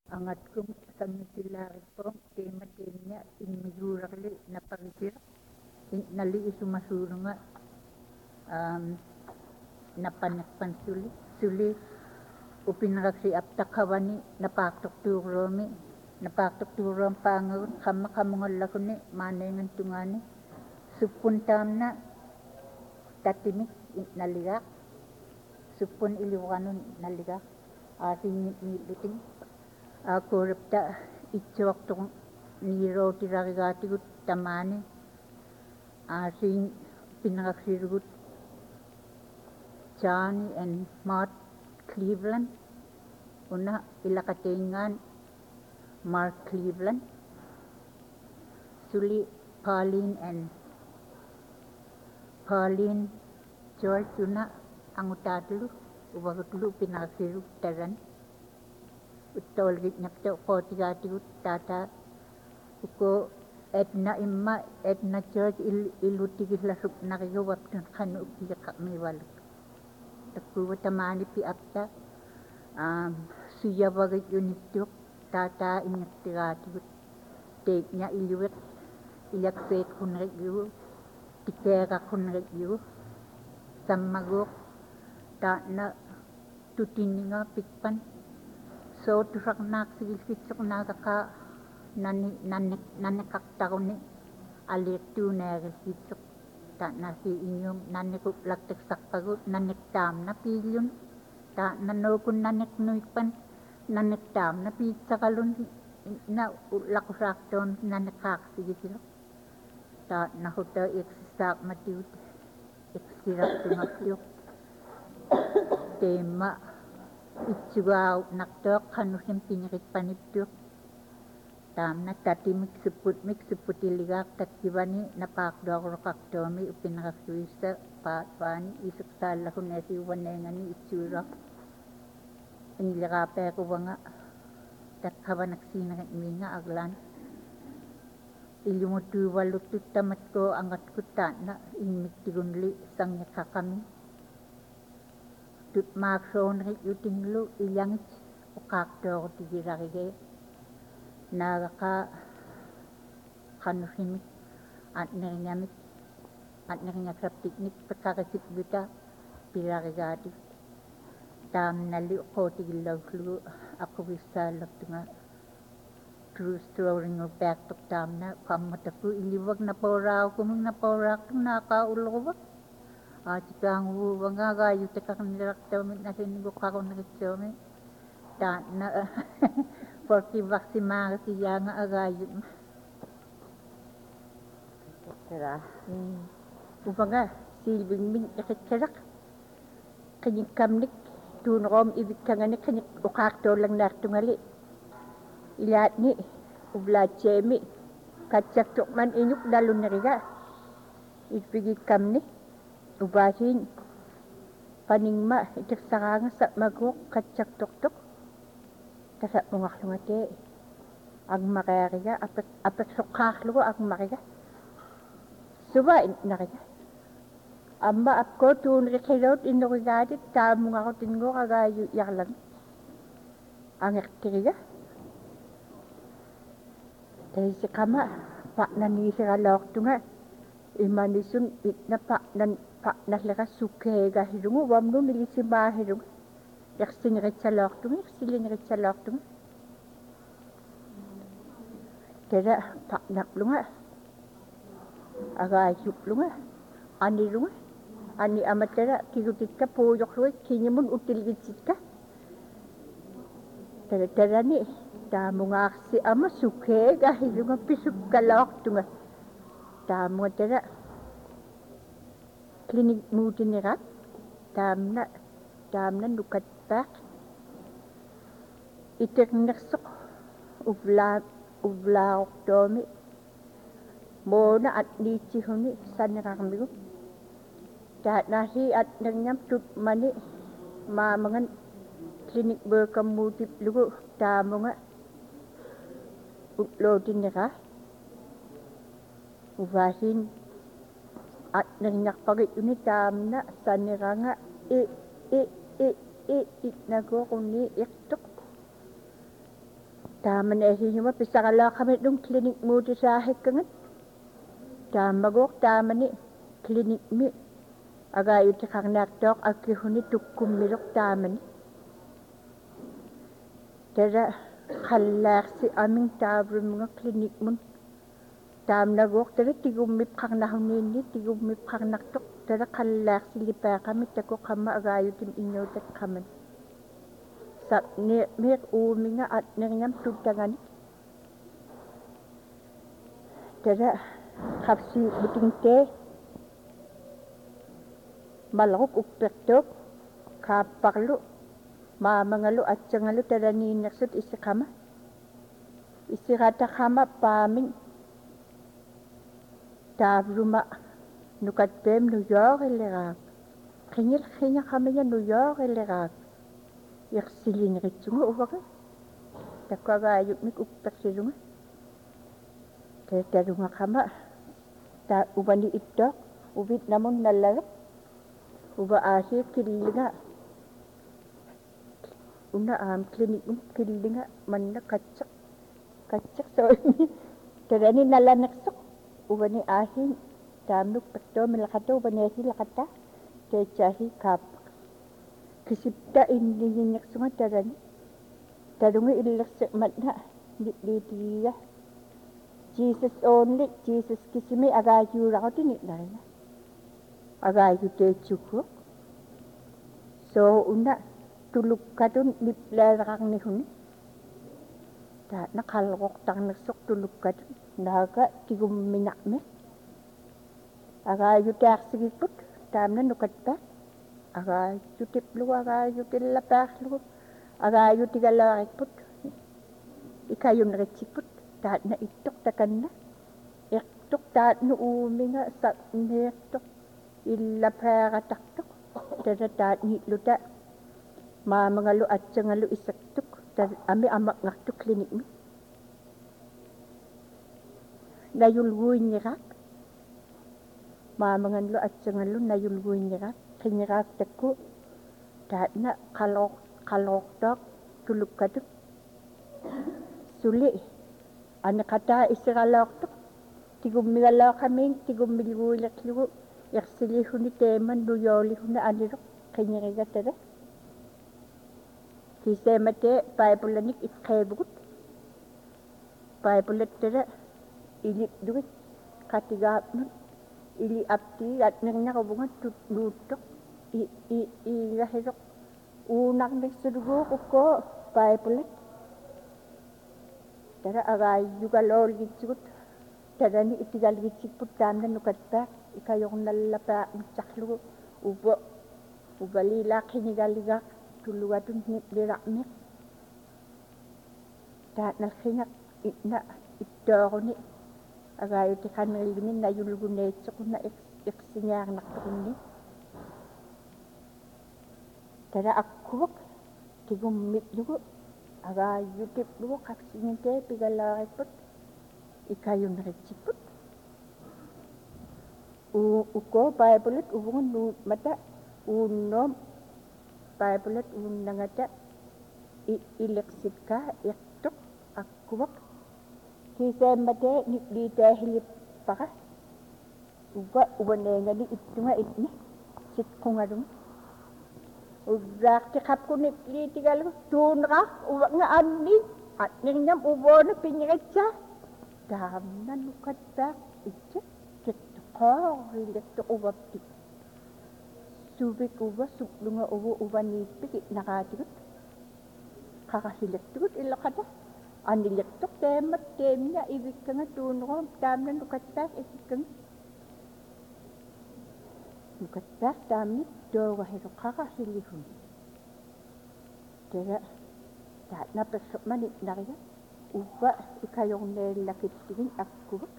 Angat kong sangitilari po, tema-tema inmigurarli na pagkir, nali isumasuro nga, napanakpan suli, upinaraksi aptakawani, napaktok turo ang pangaron, kamungal ako ni, manengan tungani, supuntam na, tatimik, naligak, supun iliwanon naligak, asing niliting, korupta itsuak tong niro tirarigati gut tamani asing pinakaksirugut Johnny and Matt Cleveland una ilakatingan Mark Cleveland suli Pauline George una ang utatulu ubagutulu pinakaksirugut taran utolgit nyakta kotigati tata uko Edna Church ilutigis lasuk nakiyo waptun kanu piya kami waluk takuwa tamani pi apta suya bagit unityuk tata inaktigati teknya iliwet iyak pet kunrek yu tikera kunrek yu samagok ta na tutininga pikpan so tusak nak sigil fitsok nakaka nanek takuni alir tu neril fitsok ta nasi inyum nanek laktek sakpagut nanek tam na pilyun ta nanokun nanek nuikpan nanek tam na pitsa kalun na lakusakton nanek kak sigil ta nahuta eksak matiut eksirak tumakyok tema itsugaw naktok kanusim pinirit paniptuk tam na tatimik suput iligak tatkibani napakdok rokaktomi upinakasuisa paatwani isaksala kunesi wanengani itsurak inilakape kubanga tatkabanaksinakat minga aglan ilumutu walutut tamat ko angat kuta na inmiktigunli sangyakakami tut makson rik utinglu ilyangit ukaktor tigirarige nagaka kanusimik at nerinyak saptiknik pagkakasip buta pirarigati tam nali ko tigilaglu ako bisa laktunga true story ng back to tam na kamatapu iliwag na poraw kuming na porak nakaulawag Cikang wanga gayu tekak nirak tamin na sinigo kako nakitsomi ta na porque vaksima kasi yang agayu tara upaga silbing min eketkerak kanyik kamnik tunrom ibig kangane kanyik ukakto lang nartungali ilat ni ubla chemi kacak tukman inyuk dalun nariga ipigi kamnik ubahin paningma itik saranga sa magok kacak tok kasat mungak lumate ang makariga apet sokak lugo ang mariga suba nariga amma apko tun rekilot inurigadi ta mungak tingo kagayu yaklan ang ektriga dahil si kama pak nanisira lok tunga imanisun itna pak naslaka suke ga hidungu wamnu milisi ba hidung yaksin recalok tung silin recalok tung kera pak nak lunga aga yuk lunga ani amatera kigutika poyok luwe kinyamun util gitsitka tera ni tamunga si ama suke ga hidunga pisuk kalok tunga tamunga tera klinik mutinirat tamna nukat pak itek nersok uvla oktomi mona at nichi huni sanrakamigo ta nasi at nangnyam tut mani mamangan klinik berkamutip lugo tamunga utlodinira uvahin at nangyak pagit unitam na saniranga itnago kuni iktok taaman ehinyuma pisaqalaa kami dum klinik muudi saahikkangat taamagok taamani klinik mi agayuti qarnaartoq akkihuni tukkummiluk taamani tada qallaarsi aming taavrumunga klinik mun taamnagok tada tigummip qarnahuniinni tigummip qarnartoq tada qallaarsi lipaaqamit tako qamma agayutim innuutat qaman sapni mir uuminga atneriam tuttangani tada qapsi butingtee malruk uppertok kaapparlu maamangalu atsangalu tadaniinnersut isiqama isirataqama paamin taavruma nukatpeem nuyoorilleraak qingiqamaya nuyoorilleraak irsilinritsunga uvaqa takkagaayupmik uppersilunga teetalunga qama ta ubani ittoq ubit namun nallaraq uba aasi killinga una klinik killinga manna kaccaq soimi tadani nalanaqsuq ubani aasin taamnuk pertoomilaqata ubani aasi laqata teecaasi kaap kisipta inniginneqsunga tadani tadunga illerseqmatna ni'liitigiga Jesus only Jesus kisimi agaayuuraqutini narina agaayuteetsukku so una tulukkatun niplaaraqarnihuni taana qalqortarnersoq tulukkatun naaga tigumminaqmi agaayutaarsigikput taamna nukatpa agaayutiplugu agaayutillapaarlugu agaayutigalaaritput ikayunritsikput taatna ittoq takanna iqtoq taatnu uuminga sapneertoq illapaaratartoq tada taatniitluta maamangalu atsangalu isaqtuk ami amaqngartu klinikmi nayulguinniqaak maamanganlu atsangalu nayulguinniqaak qinniqaak takku taatna qalortoq tulukkatu suli aniqataa isiqaloortoq tigummigalooqamiin tigummilguileqlugu irsilihuni teeman nuyoolihuna aniroq qinniqigatada kiseematee paipulanik itqeebugut paipulattara ilipdugit qatigaapnut ili aptii atnirnaqubunga tutnuuttoq igahiroq uunarnissuduguuq ukkoo paipulat tara agaayugaloolgitsugut tadani itigalgitsikput taamna nukatpaaq ikajornallapaaq mitsarlugu ubaliilaa qinigaligaaq tullugatun nipliraqmiq taatnalqingaq itna ittooruni agaayutiqanrilgini nayulguneetsoquna iqsingaarnartuqunni tada akkuvaq tigummitlugu agaayutiplugu qapsingintee pigalaaripput ikayunritsikput ukkoo paipulat ubungun nuutmata uunnoom paipulat uunnangata ileqsitkaa iqtoq akkuvaq kiseemmatee nipliiteehilippaqa ubaneengani ittunga itni sitqungalunga urraaqti qapkuni liitigalu tuunqaq ubanga anni atnirngam uboona pingiritsaa taamna nukatpaaq itsa kittoqoorileqtoq ubaptik subik uba suplunga ubaniippik itnaqaatigut qaqasileqtugut illaqata anileqtoq teemat teemna ivikkanga tuunqoom taamna nukatpaaq ivikkanga nukatpaaq taamni toogahiru qaqasilihun tada taatna persoqmanit nariga uba ikajorneellakittigin akkugut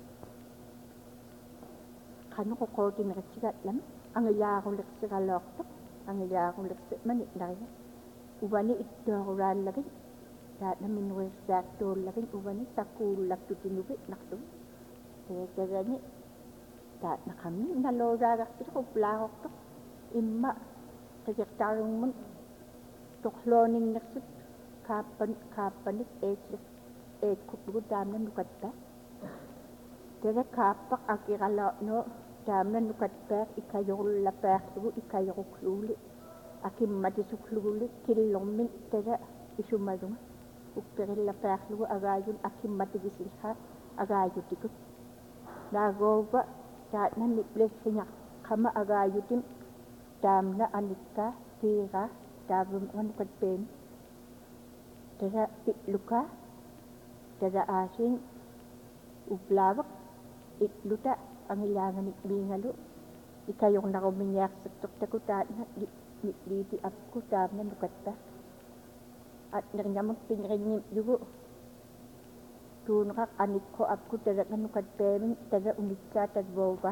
qanuqoqootineritsigatlama angilaaruleqsiqaloortoq angilaaruleqsiqmanit nariga ubani ittooruraallagin taatna minuersaaktuullagin ubani sakuullaktutinugi naqtum tadani taatna qamni nalooraagartiq uplaaqortoq imma tagertaarummun toqlooninnersut kapanik kuklugu damna nukatpa. Tere kapak akirala no damna nukatpa ikayorula perlugu ikayorukluuli. Akimmatisukluuli killormin tere isumalunga. Ukperilla perlugu agayun akimmatigisilha agayutikut. Nagova taatna niplekhinya kama agayutim damna anikka tira davum nukatpen. Tere pitluka tere asin ublawak itluta angilangan iklingalu ikayong nakuminyaksaktok takutaan nitliti apku damna nukatpa at nirnyamak pinrinyim yugo tunrak anikko apku tere nukatpemin tere umitsa tagboba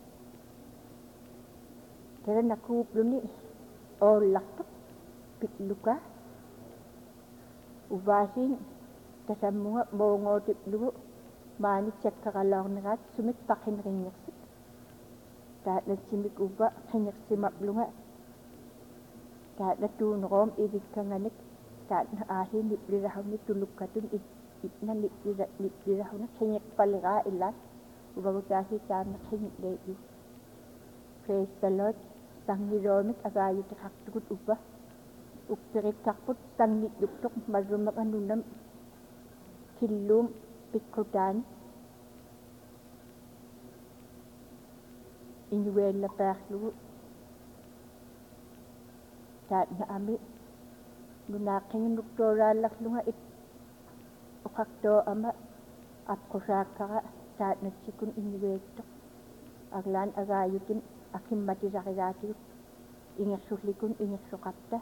tere nakupluni olaktok pitluka ubasin tasamunga mongotip lugu mani cakkaralornerat sumit pakinringersit taatna simik uba kingersimaplunga taatna tunrom ivikkanganik taatna ahin niplirahuni tulukkatun itna niplirahuna kingerpalira ilat ubagutasi taamna kingerleyu praise the Lord sangiromit agayutikaktukut uba uktirikakput sangitluktok marumakanunam killum pikkutan inuela perlu taatna ami nunaking nuktoralaklunga ukakto ama apkusakara taatna sikun inuetok aglan agayutin akimmatisakirati ingersulikun ingersukapta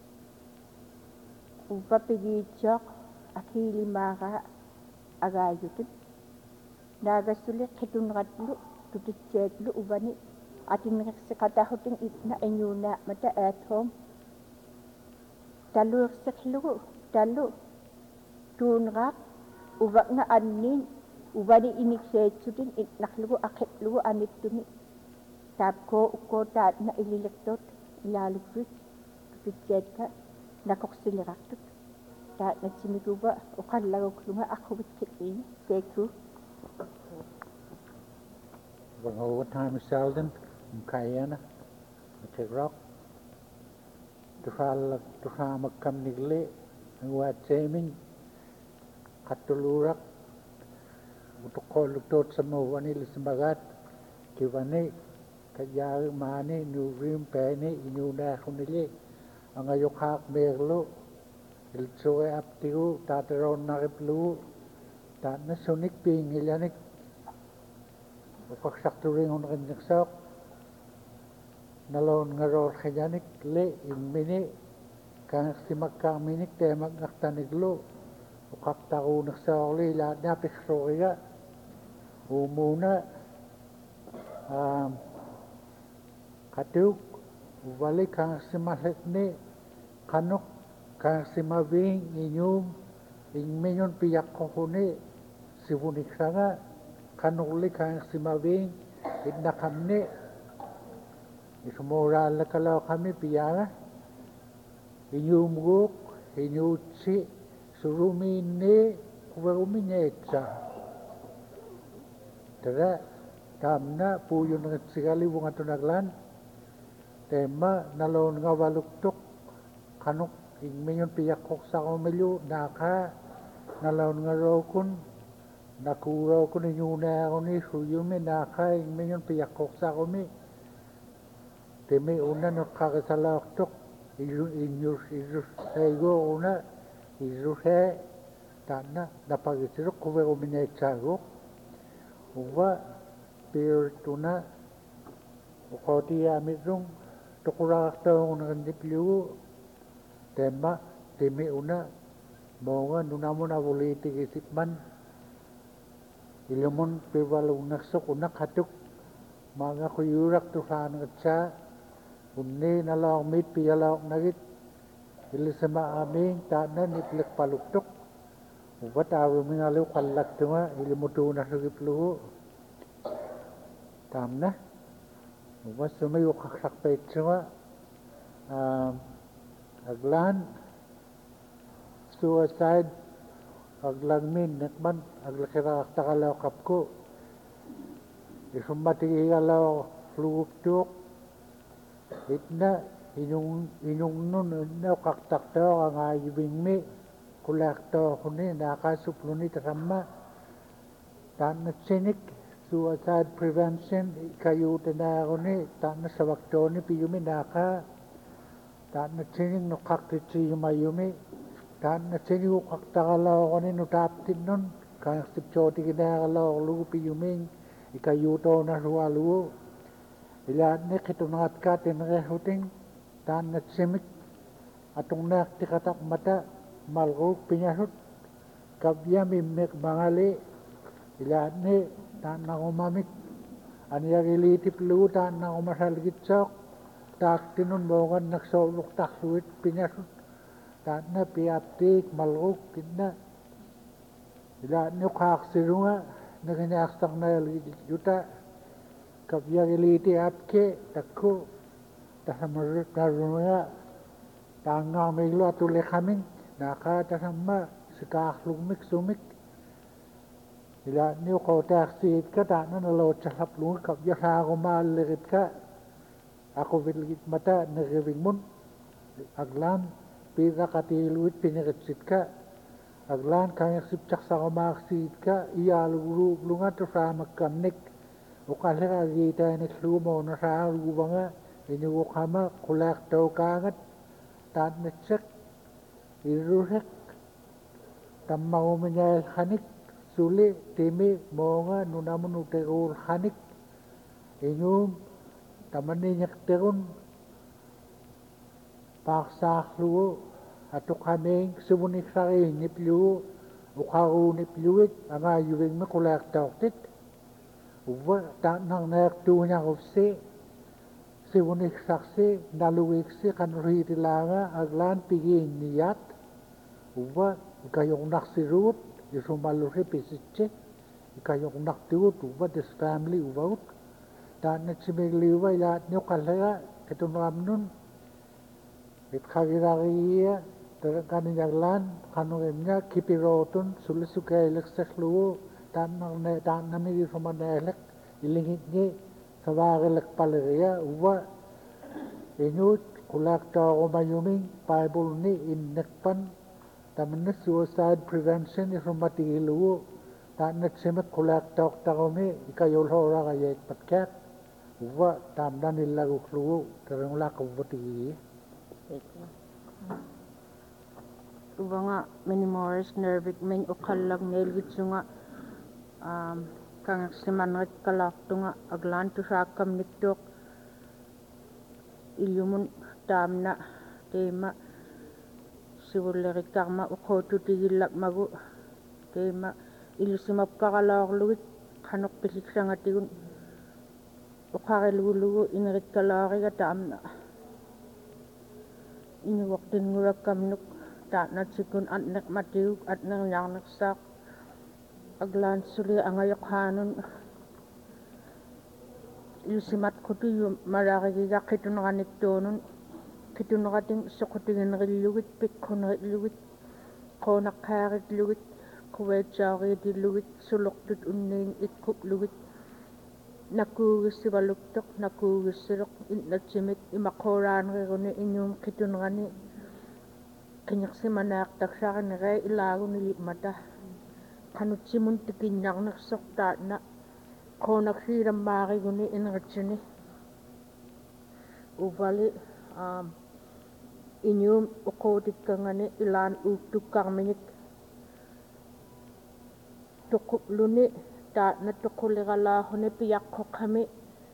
upa pigitsok akilimara agayutin nagasulik kitunratlu tutitsetlu ubani atingersikatahutin itna enyuna mata at home talursiklugu talu tunrak ubak nga anin ubani iniksetsutin itnaklugu akitlugu anittuni tapko ukko taatna ililektot ilalukrit tutitsetka nakoksiliraktot taatna simikuba ukallaguklunga akubit kitling teku. Well, over time Sheldon Mkayana Tegrok Tuhamakam Nigle Watsemin Katulurak Utukoluktot Samawani Lismagat Kivani Kajal Mani Nurim Penny Inuna Hunili Angayokak Merlu Ilsoe Aptiu Tataron Nariplu Tatna Sonic being Ilanik Paksakturing on Renjaksok Nalon Ngaror Hajanik Le in Mini Kang Simaka Minik Temak Naktaniglu Ukaktaru Naksali La Napikroya Umuna Katuk Wali Kang Simahetni Kanuk Kang Simaving Inyum in Minyon Piyakohuni Sivuniksaga kanuli kang simawing idna kamni isumura lakalaw kami piyara inyumguk inyutsi surumini kuwaruminyetsa tara tamna puyo nangatsikali bungatunaglan tema nalon nga waluktok kanuk ingminyon piyakok sa kumilyo naka nalon nga rokun nakuro ko ninyuna ako ni suyumi naka ingminyon piyakok sa kumi temi una nakakasalaktok inyus sego una iruhe tana napagisirok kuwe uminyetsago uwa pirtuna ukoti amitrong tukurakta unangandipliu tema temi una monga nunamon apolitik isipman Ilamon piwalong naksok unak hatuk mga kuyurak tuhan ngatsa unni nalawang mit piyalawang nagit ilisama aming tanan iplek paluktok ubat awi mingaliw kalak tunga ilimutu na sugipluhu tamna ubat sumayo kaksakpait tunga aglan suicide aglangmin nekman aglakiraktaqalaw kapku isummatigigalao luguptuq itna inungnun inna uqaqtaqtoo angayivingmi kulaqtooquni naaqasupluni tasamma taannatsinik suicide prevention ikayuutanaaquni taannasavaktooni piyumi naaqa taannatsinik nuqqaqtitsiigumayumi taannatsinik uqaqtaqalaoquni nutaaptinnun kaanqsipsootiginaagalooqlugu piyumiing ikayuutoonasualugu ilaanni qitunaqatkaa tinqehuting taannatsimik atungnaaqtiqataqmata malquuk piñasut kavyamimmiq mangali ilaanni taannaqumamik aniagiliitiplugu taannaqumasalgitsoq taaktinun moongannaqsouluqtarluit piñasut taanna piaptiik malquuk kinna ilaanni uqaaqsirunga nagiñaaqsarnaalgitjuta kavyagiliiti apke takku tasamarutnarunga taangaamiglu atuliqaming naaqa tasamma sikaarlugmik sumik ilaanni uqootaaqsiitka taanna nalootsallaplunga kavyasaaqumaalleritka aquvilgitmata nirrivingmun aglaan piiraqatiiluit piñiqitsitka aglaan kangersipsaqsaqumaaqsiitka iyaaluguluuplunga tusaamakkannik uqalliqagiitaaniklugu moonasaaluuvanga iñuguqama qulaaqtaukaangat taannatseq irruseq tammagumiñailqanik suli timi moonga nunamun uteguulqanik iñuum tamaniñiqtigun paaqsaarlugu atuqamiing sumuniksaqiinniplugu uqaruunipluit angaayuvingmi qulaaqtauqtit uva taannarneertuuñarufsi sivuniksaksi nalugiksi qanuriitilaanga aglaan pigiinniyaat uva ikayuqnarsirugut isumallusi pisitsi ikayuqnartugut uva this family uvagut taannatsimiliuva ilaatni uqalliga qitunramnun itqagiragiia kaniñaglaan qanurimña kipirootun sulisukailiqserlugu taannamigisumaneelek ilingitñi savaarilekpaleria uva iñuut qulaaqtooqumayuming paibulni inneqpan tamanna suicide prevention isumatigilugu taannatsimik qulaaqtooqtaqumi ikayulhooraqayeekpatkaaq uva taamnanillaguklugu taringulaaquvvatigii Uvanga minimoris nervik min uqallag neelgitsunga kangaksimanrit kalaqtunga aglaan tusaakamniktuq illumun taamna teema sivullerikkarma uqoottutigillakmagu teema illusimapqaralaorlugit qanuqpisiksanngatigun uqarilugulugu inerikkalaariga taamna iñugoqtinngulakkamnuk taatnatsikun atneqmatiguk atnerñarnersaaq aglaan suli angayoqhaanun illusimatqutiyu malarigiga qituneraniktuunun qitunerating soqutiginerillugit piqquneritlugit qoonaqqaaritlugit quveetsauriitillugit suluqtut unniin ikkuplugit nakuugissivaluktoq nakuugissiloq innatsimik imaqooraaneriruni iñuum qitunerani qiñersimanaaqtaksarinerai ilaagunilipmata qanutsimun tikiññarnersoq taatna qoonaksiilammaariguni ineritsini uvali iñuum uquutikkangani ilaan uuktukkarmiñik tuqupluni taatna tuquliqalaaruni piyaqqoqami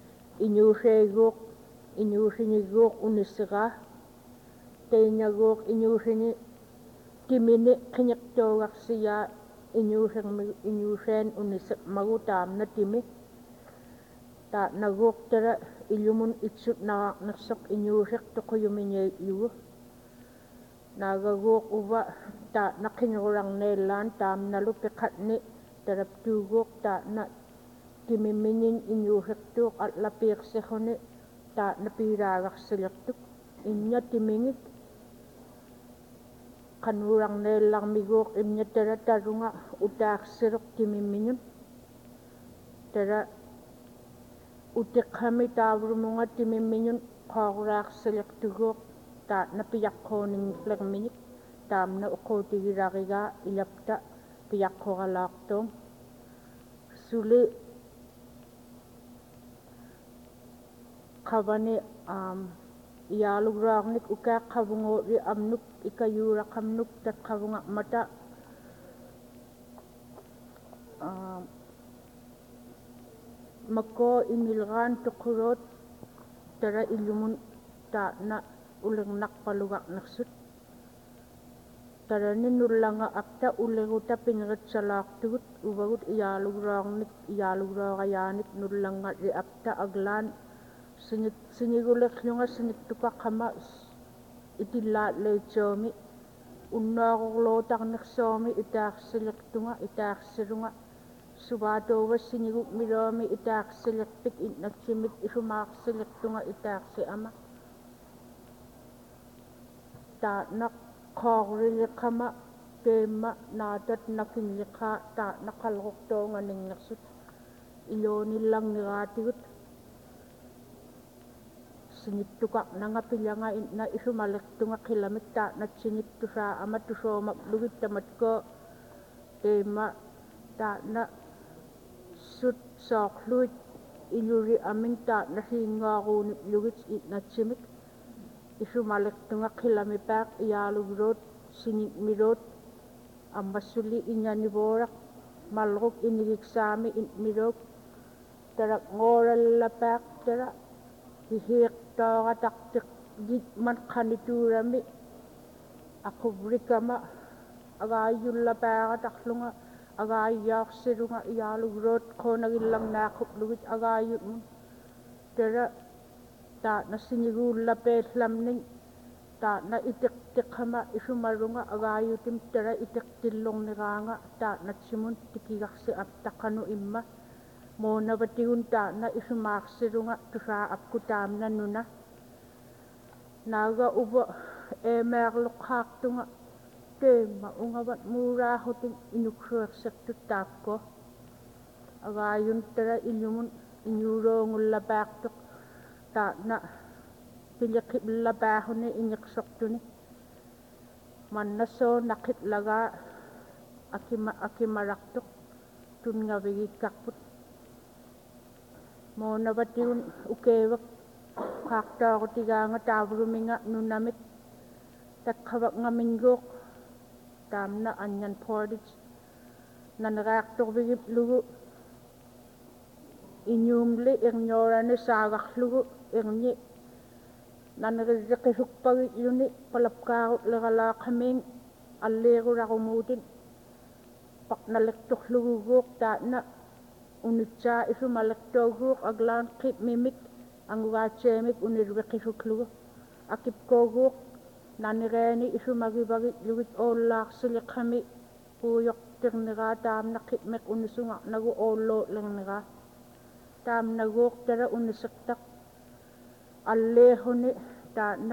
iñuusiniguuq unissiqaa teiñaguuq iñuusini timini qiñiqtuugarsiyaa iñuuseen uniseqmagu taamna timi taatnaguuq tala illumun itsut naqarnersoq iñuuseq tuquyumiñaitlugu naagaguuq uva taatna qiñurularneellaan taamnalu piqatni taraptuuguuq taatna timimiñin iñuuseqtuuq atlapiiqsiruni taatna piilaagarsilertuk inña timingik kanurang nelang migok imnya tara tarunga utak sirok timiminyon tara utik kami tawrumunga timiminyon kawrak silak tugok ta napiyak ko ning flek minik tam na uko tigirakiga ilapta piyak ko kalaktong suli kavani iyalugraknik uka kavungo ri amnuk ikayura kamnuk tat kavunga mata mako imilgan tukurot tara ilumun ta na ulang nakpalugak naksut tara ninulanga akta uleguta pingat salak tugut ubagut iyalugraknik iyalugrakayaanik nulanga ri akta aglan sinigulek yung sinigtuka kama itilat le chomi unnaqorlootak naqsomi itaaqsilektunga itaaqsirunga subaatova siniguk milomi itaaqsilekpik itnaksimik isumaaqsilektunga itaaqsi ama taatnaq qaaqriliqama teemma naatat nakinliqa taatnaqalqortoonga ningnaqsut iloonillannigaatigut sinittuka nanga pilanga na isumalektunga kilamik taatnat sinittusaa ama tusoomak lugit tamatko teemma taatna sut sookluit iluri aming taatna siinngaaquunip lugit itnatsimik isumalektunga kilamipaaq iyaalugroot sinigmiroot ammassuli iñanivooraq malquk inigiksaami itmirook tarak ngooralapaaq tara hihiiqtooqataqtiq gitman qanituurami aquvrikama agaayullapaaqataqlunga agaayyaaqsirunga iyaalugroot qoonagillangnaaquplugit agaayutmun tara taatna siniguullapeellamning taatna itiqtiqama isumarunga agaayutim tara itiqtillorniqaanga taatnatsimun tikigaqsi aptaqanu imma moonavatigun taatna isumaaqsirunga tusaa apku taamna nuna naaga uva eemeaqluqqaaqtunga teemma ungavat muuraahutin inuksuerseqtut taakko agaayun tara ilumun iñuuroongullapaaqtuq taatna piliqipillapaahuni iñiqsoqtuni mannasoo naqitlagaa akimaraqtuq tunngavigikkarput moonavatigun ukeevak qaaqtaaqutigaaanga taavruminga nunamik tatqavaqngaminguuq taamna onion portage naneraaqtorvigip lugu iñuumli irñoorani saaqarlugu irñi nanerirriqisukpagitluni palapkaarutleqalaaqamiing alliiquraqumuutin paqnalektorluguguuq taatna unitsaa isumalektoguuq aglaan qipmimik angugaatseemik unirriqisuklugu akipkooguuq nanireeni isumagivagitllugit oollaaqsiliqami puuyoqtirniqaa taamna qipmeq unisungaqnagu oollootlerniqaa taamnaguuq tara uniseqtaq alleehuni taatna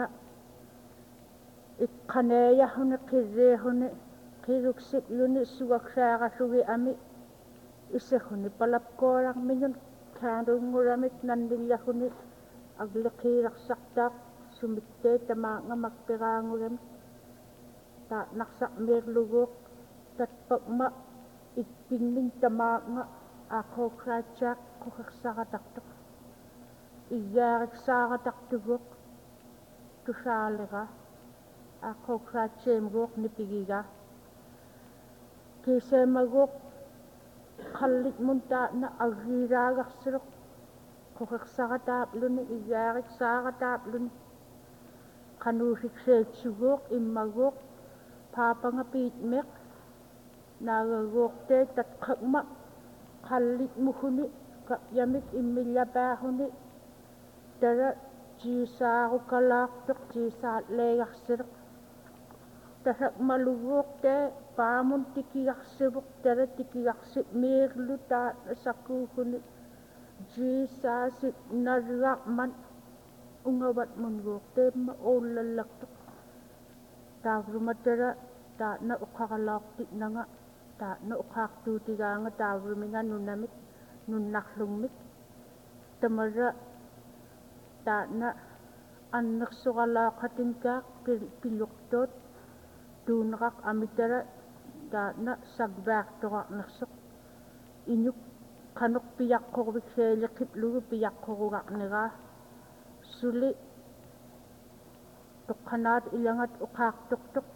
iqqaneeyahuni qirriihuni qiruksitluni sugaksaaqasugi ami isehuni palapkooraqmiñun kaanrunguramik nannillahuni agliqiiraqsaqtaaq sumittee tamaaqngamakpiraanguramik taatnaqsaqmiirluguuq tatpakma ikpinning tamaaqnga aqookraatsaaq quqersaqataqtuq iyyaariqsaaqataqtuguuq tusaaliqa aqookraatseemguuq nipigiga kiiseemaguuq qallikmun taatna aggiiraaqarsiruq quqersaqataapluni iyyaariqsaaqataapluni qanuusikseetsuguuq immaguuq paapangapiitmeq naagaguuqtee tatqakma qallikmuhuni kapyamik immillapaahuni tara jiisaaruqalaaqtuq jiisaatleegarsiruq tasakmaluguuqtee paamun tikigarsivuq tara tikigarsimiirlu taatna sakuuhuni jiisaasit narraqman ungavatmunguuq teemma oollallaqtuq taavruma tara taatna uqaqalaaqtik nanga taatna uqaaqtuutigaanga taavuruminga nunamik nunnarlugmik tamara taatna annersuqalaaqatinkaaq piluqtuut tuuneqaq amitara taatna sagvaartoqarnersoq iñuk qanuq piyaqqorvik seeliqiplugu piyaqqorugarniraa suli toqqanaat ilangat uqaartoqtoq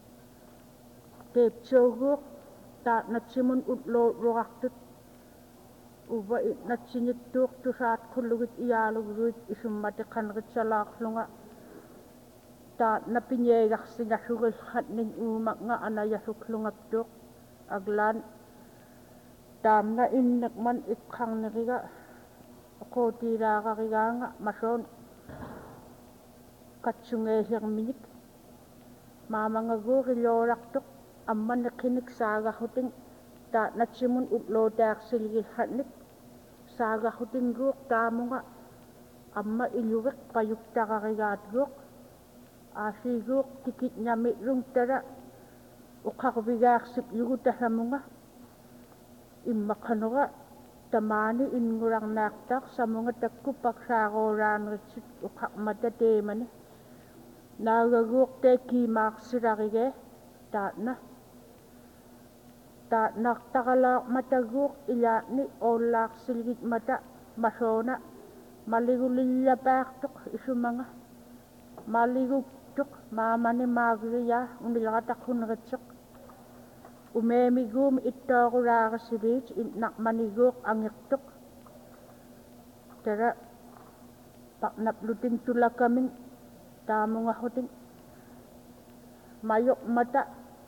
teepsooguuq taatnatsimun utlooraqtut uva natsinittuuq tusaatqullugit iyaaluguit isummati qaneqitsalaarlunga taatna pinyeegarsingassurilqatning uumaqnga anayassuklungaptuuq aglaan taamna inneqman iqqarneriga oqootiiraaqarigaanga masoon katsungeeserminik maamangaguurilloorartuq ammaneqinik saagahuting taatnatsimun utlootaarsiligillhatnik saagahutinguuq taamunga amma iluviq payuktaqarigaatguuq aasiiguuq tikitñamirrung tara uqarvigaarsiplugu tasamunga immaqanora tamaani ingurarnaartaaq samunga takku paksaarooraaneritsut uqaqmata teemani naagaguuq tee kiimaarsilarigee taatna taatnaartaqalaaqmataguuq ilaatni oollaarsiligitmata masoona maligulillapaartuq isumanga maliguktuq maamani maagriyaa unilaqataqhuneritseq umeemiguum ittooqulaarasiliit innaqmaniguuq angertuq tara paqnapluting tulakamin taamungahuting mayoqmata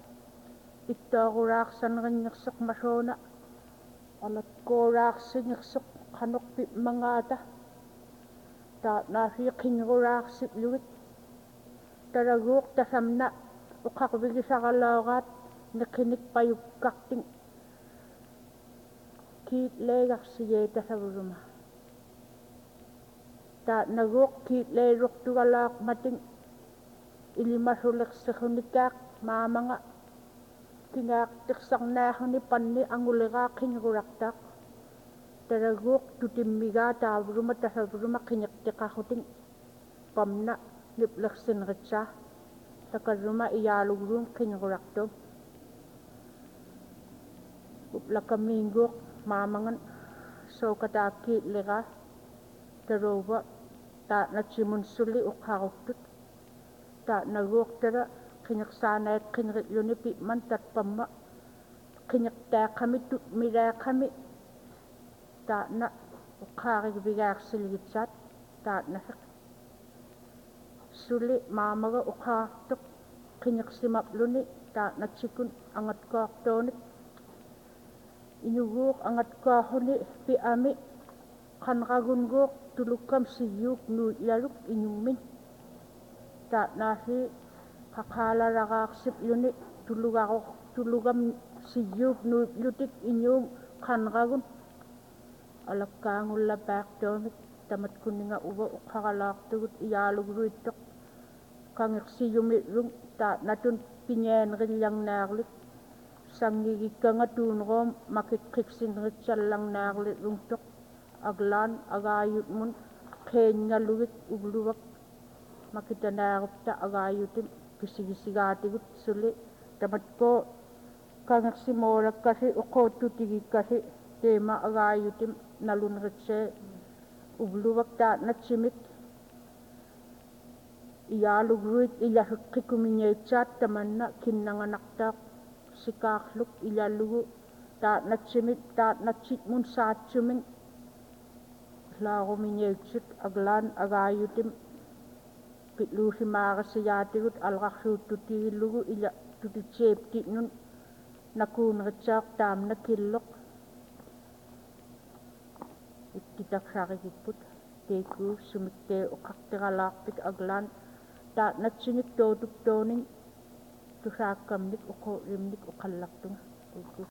ittooqulaarsaneringnersoq masoona alatkoolaarsingersoq qanuqpipmangaata taatnaasi qinrulaarsiplugut taraguuq tasamna uqarvigisaralooraat neqinik payukkarting kiitleegarsigee tasavuruma taatnaguuq kiitleeruqtugalaaqmating ilimasulerserunikaaq maamanga kingaartirsarnaarni panni anguleraa qinrulaqtaaq taraguuq tutimmigaa taavuruma tasavuruma qingertiqarruting pamna niplersineritsaa takarruma iyaalugruum qinrulaqtuum uplakamiinguuq maamangan sookataakkiitleraa tarouva taatnatsimun suli uqqaruktut taatnaguuq tara qingersaanaat qineritluni pi'man tatpamma qingertaaqami tutmilaaqami taatna uqqaarigvigaarsiligitsaat taatnaseq suli maamaga uqqaartuq qingersimapluni taatnatsikun angatkoortoonik iñuguuq angatkoorruni pi'ami qanqagunguuq tulukkam siyuuk nuutlaluk iñummin taatnaasi qaqaalalaqaarsiplluni tulugam siyuuk nuutlutik iñuum qanqagun alakkaangullapaartoomik tamatkuninga uva uqqaralaartugut iyaalugruittoq kangersiyumirrung taatnatun piñeenerillarnaarlik sangigikkanga tuuneroom makitqiksinritsallarnaarlirrungtoq aglaan agaayutmun qeenngalugit ugluvak makitanaarupta agaayutim kisigisigaatigut suli tamatkoo kangersimoolakkasi uqoottutigikkasi teema agaayutim nalunritsee ugluvak taatnatsimik iyaalugruit ilasutqikumiñeitsaat tamanna kinnanganaqtaaq sikaarluk ilallugu taatnatsimik taatnatsitmun saatsumin laarumiñeitsut aglaan agaayutim pitluusimaarasiyaatigut alqarsuuttutiillugu ila tutitseepti'nun nakuuneritsaaq taamna killoq ittitaksarigipput teekuu sumiktee uqartiralaarpik aglaan taatnatsinik tootuptooning tusaakkamnik uqo'limnik uqallartunga teekuu